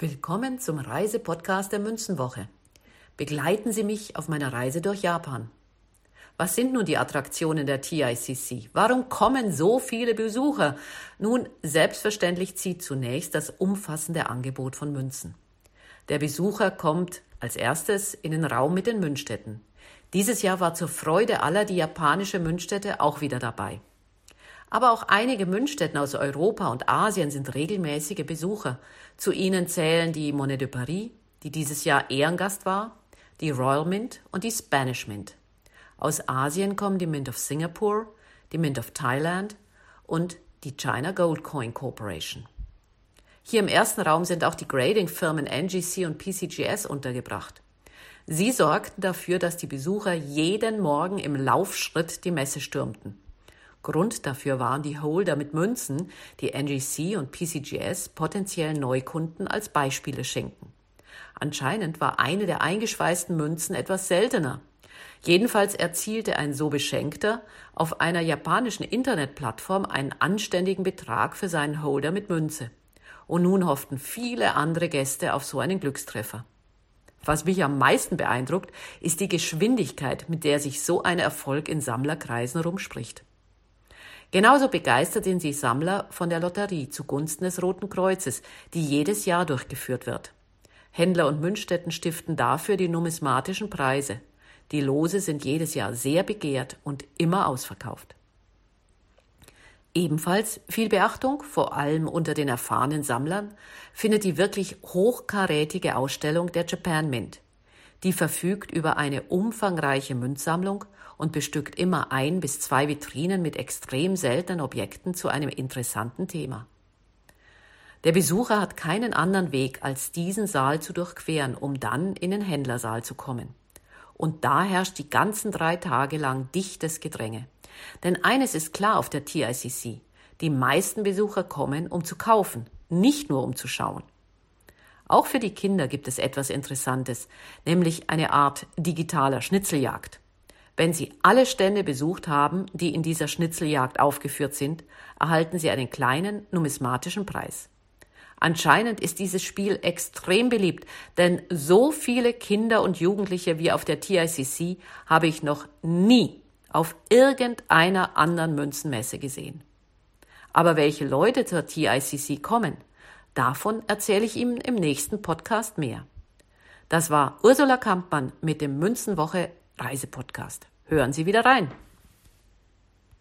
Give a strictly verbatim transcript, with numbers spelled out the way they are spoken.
Willkommen zum Reisepodcast der Münzenwoche. Begleiten Sie mich auf meiner Reise durch Japan. Was sind nun die Attraktionen der T I C C? Warum kommen so viele Besucher? Nun, selbstverständlich zieht zunächst das umfassende Angebot von Münzen. Der Besucher kommt als erstes in den Raum mit den Münzstätten. Dieses Jahr war zur Freude aller die japanische Münzstätte auch wieder dabei. Aber auch einige Münzstätten aus Europa und Asien sind regelmäßige Besucher. Zu ihnen zählen die Monnaie de Paris, die dieses Jahr Ehrengast war, die Royal Mint und die Spanish Mint. Aus Asien kommen die Mint of Singapore, die Mint of Thailand und die China Gold Coin Corporation. Hier im ersten Raum sind auch die Grading-Firmen N G C und P C G S untergebracht. Sie sorgten dafür, dass die Besucher jeden Morgen im Laufschritt die Messe stürmten. Grund dafür waren die Holder mit Münzen, die N G C und P C G S potenziellen Neukunden als Beispiele schenken. Anscheinend war eine der eingeschweißten Münzen etwas seltener. Jedenfalls erzielte ein so Beschenkter auf einer japanischen Internetplattform einen anständigen Betrag für seinen Holder mit Münze. Und nun hofften viele andere Gäste auf so einen Glückstreffer. Was mich am meisten beeindruckt, ist die Geschwindigkeit, mit der sich so ein Erfolg in Sammlerkreisen rumspricht. Genauso begeistert sind die Sammler von der Lotterie zugunsten des Roten Kreuzes, die jedes Jahr durchgeführt wird. Händler und Münzstätten stiften dafür die numismatischen Preise. Die Lose sind jedes Jahr sehr begehrt und immer ausverkauft. Ebenfalls viel Beachtung, vor allem unter den erfahrenen Sammlern, findet die wirklich hochkarätige Ausstellung der Japan Mint. Die verfügt über eine umfangreiche Münzsammlung und bestückt immer ein bis zwei Vitrinen mit extrem seltenen Objekten zu einem interessanten Thema. Der Besucher hat keinen anderen Weg, als diesen Saal zu durchqueren, um dann in den Händlersaal zu kommen. Und da herrscht die ganzen drei Tage lang dichtes Gedränge. Denn eines ist klar auf der T I C C: Die meisten Besucher kommen, um zu kaufen, nicht nur um zu schauen. Auch für die Kinder gibt es etwas Interessantes, nämlich eine Art digitaler Schnitzeljagd. Wenn Sie alle Stände besucht haben, die in dieser Schnitzeljagd aufgeführt sind, erhalten Sie einen kleinen numismatischen Preis. Anscheinend ist dieses Spiel extrem beliebt, denn so viele Kinder und Jugendliche wie auf der T I C C habe ich noch nie auf irgendeiner anderen Münzenmesse gesehen. Aber welche Leute zur T I C C kommen, davon erzähle ich Ihnen im nächsten Podcast mehr. Das war Ursula Kampmann mit dem Münzenwoche Reisepodcast. Hören Sie wieder rein.